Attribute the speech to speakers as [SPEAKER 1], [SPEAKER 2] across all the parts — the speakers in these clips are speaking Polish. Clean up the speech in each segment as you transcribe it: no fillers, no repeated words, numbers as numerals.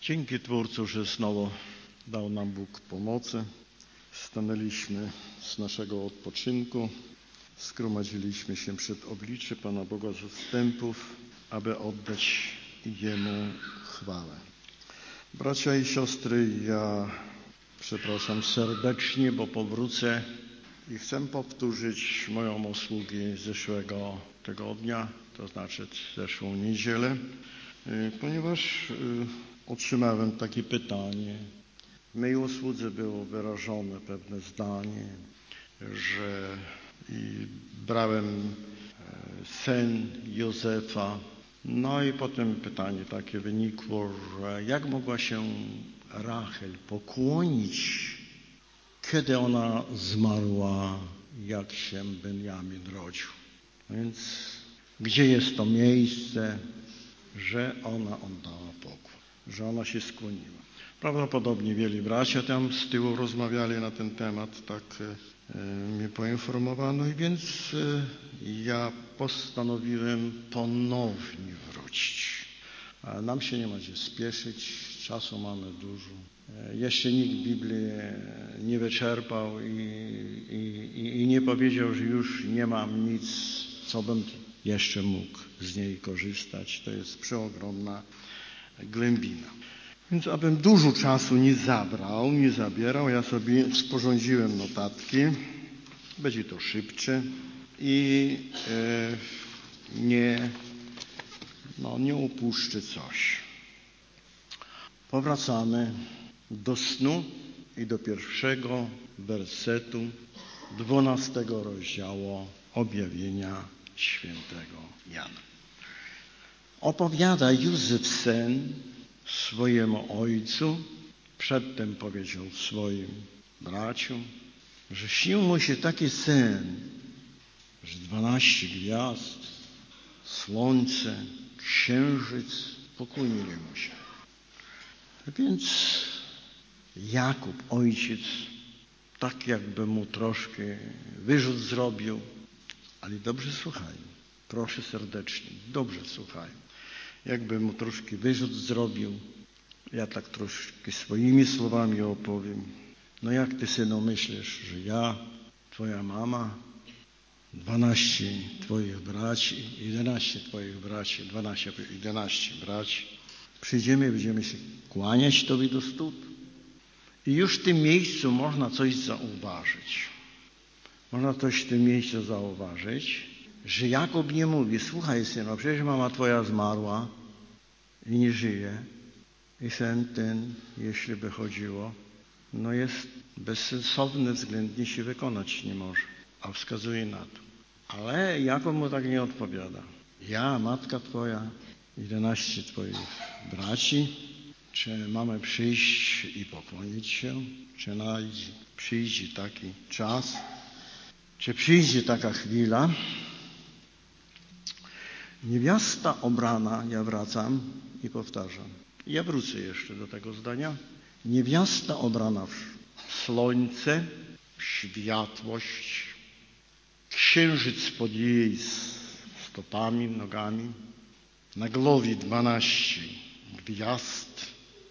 [SPEAKER 1] Dzięki Twórcu, że znowu dał nam Bóg pomocy. Stanęliśmy z naszego odpoczynku, zgromadziliśmy się przed oblicze Pana Boga zastępów, aby oddać Jemu chwałę. Bracia i siostry, ja przepraszam serdecznie, bo powrócę i chcę powtórzyć moją usługę z zeszłego tygodnia, to znaczy zeszłą niedzielę, ponieważ otrzymałem takie pytanie. W mojej usłudze było wyrażone pewne zdanie, że brałem sen Józefa. No i potem pytanie takie wynikło, że jak mogła się Rachel pokłonić, kiedy ona zmarła, jak się Benjamin rodził. Więc gdzie jest to miejsce, że ona oddała pokłon, że ona się skłoniła. Prawdopodobnie wielu bracia tam z tyłu rozmawiali na ten temat, tak mnie poinformowano, i więc ja postanowiłem ponownie wrócić. A nam się nie ma gdzie spieszyć, czasu mamy dużo. Jeszcze nikt Biblii nie wyczerpał i nie powiedział, że już nie mam nic, co bym jeszcze mógł z niej korzystać. To jest przeogromna głębina. Więc abym dużo czasu nie zabierał, ja sobie sporządziłem notatki. Będzie to szybsze i nie upuszczę coś. Powracamy do snu i do pierwszego wersetu 12 rozdziału objawienia świętego Jana. Opowiada Józef sen swojemu ojcu, przedtem powiedział swoim braciom, że śnił mu się taki sen, że 12 gwiazd, słońce, księżyc pokłonili mu się. Więc Jakub, ojciec, tak jakby mu troszkę wyrzut zrobił, ale dobrze słuchaj, proszę serdecznie, dobrze słuchaj. Jakby mu troszkę wyrzut zrobił, ja tak troszkę swoimi słowami opowiem. No jak ty, synu, myślisz, że ja, twoja mama, 12 twoich braci, 11 twoich braci, 11 braci, przyjdziemy i będziemy się kłaniać tobie do stóp? I już w tym miejscu można coś zauważyć. Można coś w tym miejscu zauważyć, że Jakub nie mówi, słuchaj, synu, przecież mama twoja zmarła i nie żyje. I sen ten, jeśli by chodziło, jest bezsensowny, względnie się wykonać nie może, a wskazuje na to. Ale Jakub mu tak nie odpowiada. Ja, matka twoja, 11 twoich braci, czy mamy przyjść i pokłonić się? Czy przyjdzie taki czas? Czy przyjdzie taka chwila? Niewiasta obrana, ja wracam i powtarzam. Ja wrócę jeszcze do tego zdania. Niewiasta obrana w słońce, w światłość, księżyc pod jej stopami, nogami, na głowie 12 gwiazd.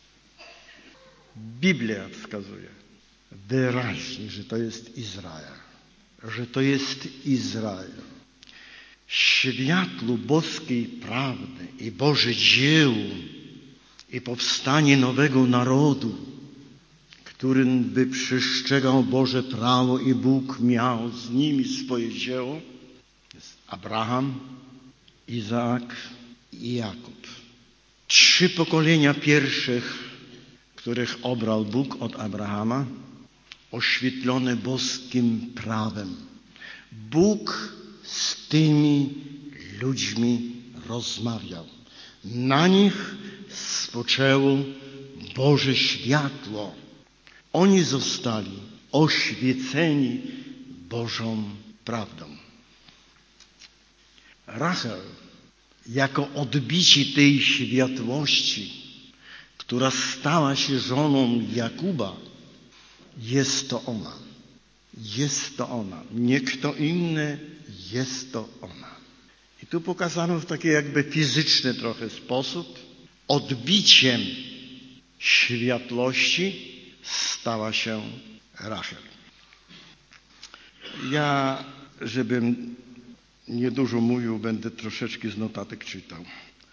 [SPEAKER 1] Biblia wskazuje wyraźnie, że to jest Izrael. Że to jest Izrael. Światło boskiej prawdy i Boże dzieło i powstanie nowego narodu, którym by przestrzegał Boże prawo i Bóg miał z nimi swoje dzieło, jest Abraham, Izaak i Jakub. 3 pokolenia pierwszych, których obrał Bóg od Abrahama, oświetlone boskim prawem. Bóg z tymi ludźmi rozmawiał. Na nich spoczęło Boże światło. Oni zostali oświeceni Bożą prawdą. Rachel, jako odbicie tej światłości, która stała się żoną Jakuba, jest to ona. Jest to ona. Nie kto inny, jest to ona. I tu pokazano w taki jakby fizyczny trochę sposób odbiciem światłości stała się Rachel. Ja, żebym niedużo mówił, będę troszeczkę z notatek czytał.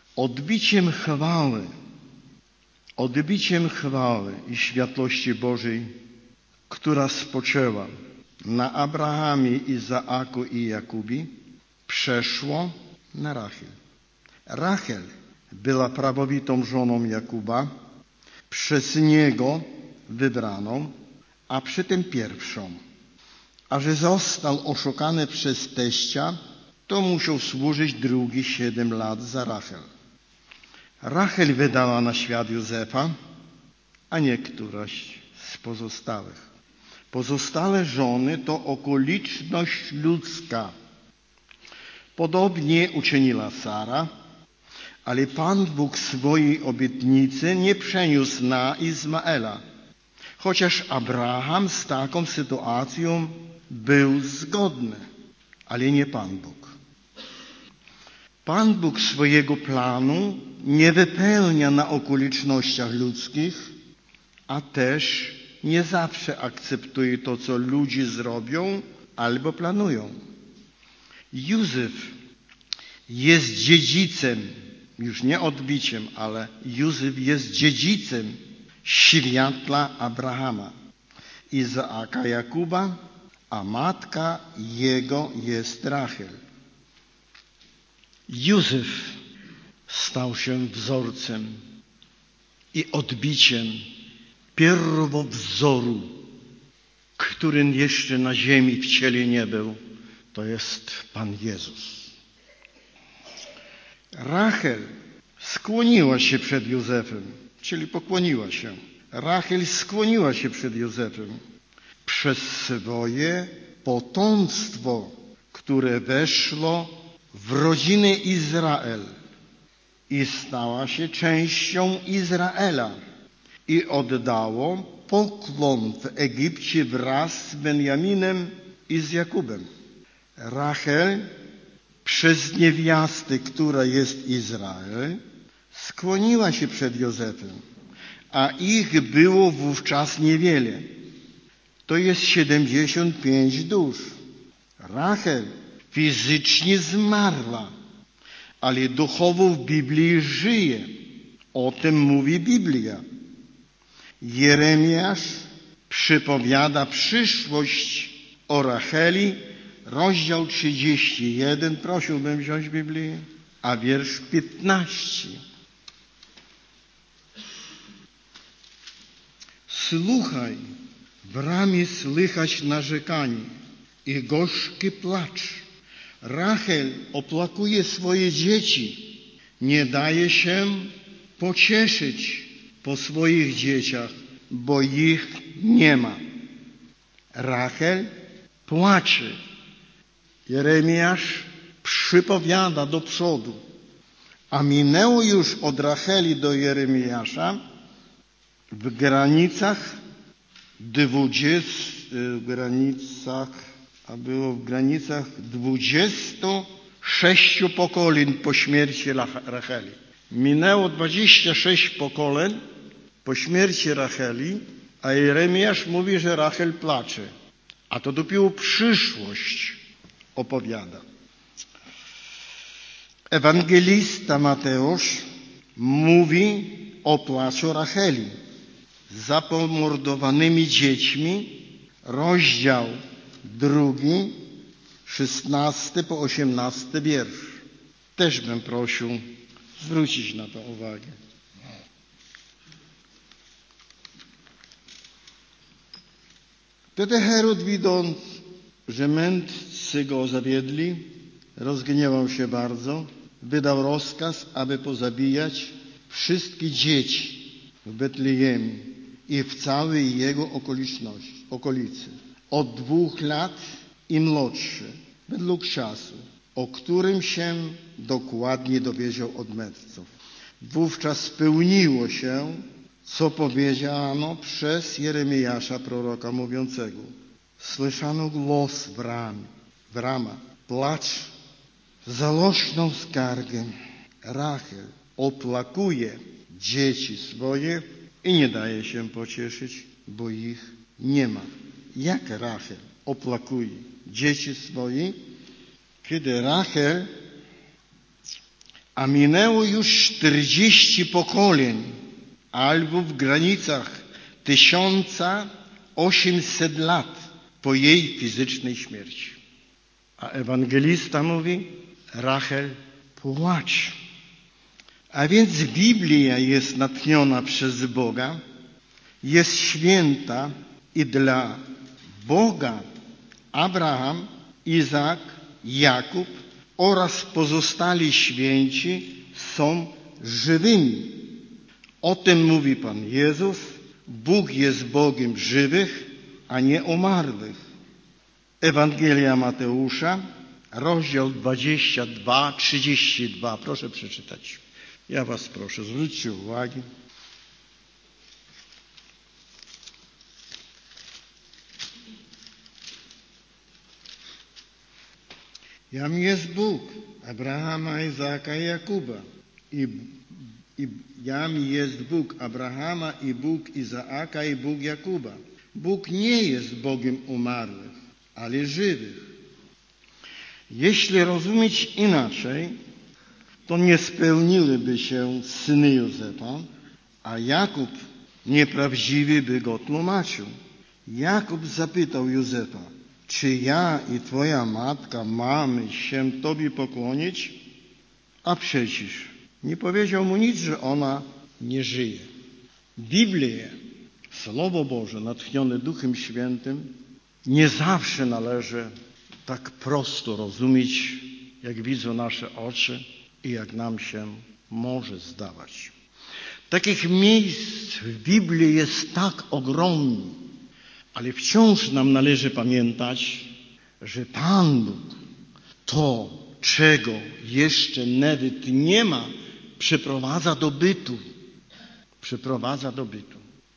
[SPEAKER 1] Odbiciem chwały i światłości Bożej, która spoczęła na Abrahamie, Izaaku i Jakubie, przeszło na Rachel. Rachel była prawowitą żoną Jakuba, przez niego wybraną, a przy tym pierwszą. A że został oszukany przez teścia, to musiał służyć drugie 7 lat za Rachel. Rachel wydała na świat Józefa, a nie któraś z pozostałych. Pozostałe żony to okoliczność ludzka. Podobnie uczyniła Sara, ale Pan Bóg swojej obietnicy nie przeniósł na Izmaela, chociaż Abraham z taką sytuacją był zgodny, ale nie Pan Bóg. Pan Bóg swojego planu nie wypełnia na okolicznościach ludzkich, a też nie zawsze akceptuje to, co ludzie zrobią albo planują. Józef jest dziedzicem, już nie odbiciem, ale Józef jest dziedzicem światła Abrahama, Izaaka, Jakuba, a matka jego jest Rachel. Józef stał się wzorcem i odbiciem pierwowzoru, którym jeszcze na ziemi w ciele nie był, to jest Pan Jezus. Rachel skłoniła się przed Józefem, czyli pokłoniła się. Rachel skłoniła się przed Józefem przez swoje potomstwo, które weszło w rodzinę Izrael i stała się częścią Izraela i oddało pokłon w Egipcie wraz z Benjaminem i z Jakubem. Rachel przez niewiastę, która jest Izrael, skłoniła się przed Józefem, a ich było wówczas niewiele. To jest 75 dusz. Rachel fizycznie zmarła, ale duchowo w Biblii żyje. O tym mówi Biblia. Jeremiasz przypowiada przyszłość o Racheli, rozdział 31, prosiłbym wziąć Biblię, a wiersz 15. Słuchaj, w ramie słychać narzekanie i gorzki płacz. Rachel oplakuje swoje dzieci, nie daje się pocieszyć po swoich dzieciach, bo ich nie ma. Rachel płacze. Jeremiasz przypowiada do przodu, a minęło już od Racheli do Jeremiasza w granicach 26 pokoleń po śmierci Racheli. Minęło 26 pokoleń po śmierci Racheli, a Jeremiasz mówi, że Rachel płacze. A to dopiero przyszłość opowiada. Ewangelista Mateusz mówi o płaczu Racheli za pomordowanymi dziećmi, rozdział 2, 16 po 18 wiersz. Też bym prosił zwrócić na to uwagę. Wtedy Herod, widząc, że mędrcy go zawiedli, rozgniewał się bardzo, wydał rozkaz, aby pozabijać wszystkie dzieci w Betlejemie i w całej jego okolicy, od 2 lat i młodsze, według czasu, o którym się dokładnie dowiedział od mędrców. Wówczas spełniło się, co powiedziano przez Jeremiasza proroka mówiącego. Słyszano głos w ramach, płacz, żałośną skargę. Rachel oplakuje dzieci swoje i nie daje się pocieszyć, bo ich nie ma. Jak Rachel oplakuje dzieci swoje, kiedy Rachel, a minęło już 40 pokoleń, albo w granicach 1800 lat po jej fizycznej śmierci. A ewangelista mówi, Rachel płacz. A więc Biblia jest natchniona przez Boga, jest święta i dla Boga Abraham, Izaak, Jakub oraz pozostali święci są żywymi. O tym mówi Pan Jezus. Bóg jest Bogiem żywych, a nie umarłych. Ewangelia Mateusza, rozdział 22, 32. Proszę przeczytać. Ja was proszę, zwróćcie uwagę. Jam jest Bóg Abrahama, Izaaka i Jakuba. I jam jest Bóg Abrahama i Bóg Izaaka i Bóg Jakuba. Bóg nie jest Bogiem umarłych, ale żywych. Jeśli rozumieć inaczej, to nie spełniłyby się syny Józefa, a Jakub nieprawdziwie by go tłumaczył. Jakub zapytał Józefa, czy ja i twoja matka mamy się tobie pokłonić? A przecież nie powiedział mu nic, że ona nie żyje. Biblia, Słowo Boże natchnione Duchem Świętym, nie zawsze należy tak prosto rozumieć, jak widzą nasze oczy i jak nam się może zdawać. Takich miejsc w Biblii jest tak ogromnie, ale wciąż nam należy pamiętać, że Pan Bóg to, czego jeszcze nawet nie ma, przyprowadza do bytu. Przyprowadza do bytu.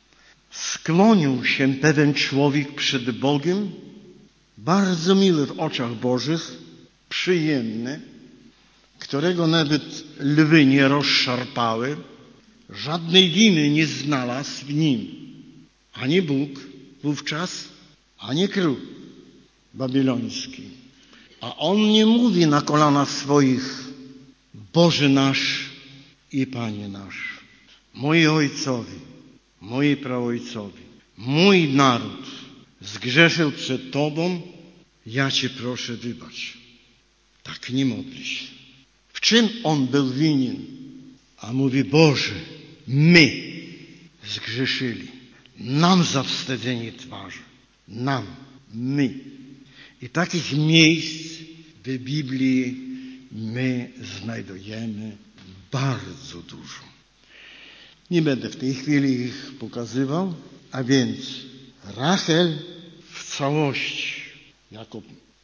[SPEAKER 1] Skłonił się pewien człowiek przed Bogiem, bardzo miły w oczach Bożych, przyjemny, którego nawet lwy nie rozszarpały, żadnej winy nie znalazł w nim. Ani Bóg wówczas, ani król babiloński. A on nie mówi na kolanach swoich, Boże nasz i Panie nasz, moi ojcowie, moi praojcowie, mój naród zgrzeszył przed Tobą, ja Cię proszę wybacz. Tak nie modli się. W czym on był winien? A mówi, Boże, my zgrzeszyli. Nam zawstydzenie twarzy. Nam, my. I takich miejsc w Biblii my znajdujemy bardzo dużo. Nie będę w tej chwili ich pokazywał, a więc Rachel w całości, jako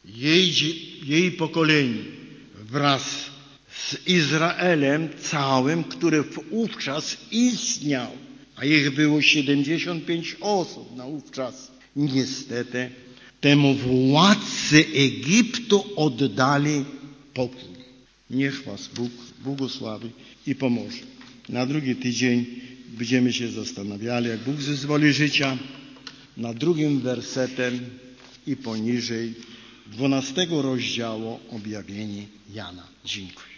[SPEAKER 1] jej pokolenie wraz z Izraelem całym, który wówczas istniał, a ich było 75 osób wówczas, niestety temu władcy Egiptu oddali pokój. Niech was Bóg błogosławi i pomoże. Na drugi tydzień będziemy się zastanawiali, jak Bóg zezwoli życia, nad 2 wersetem i poniżej 12 rozdziału objawienia Jana. Dziękuję.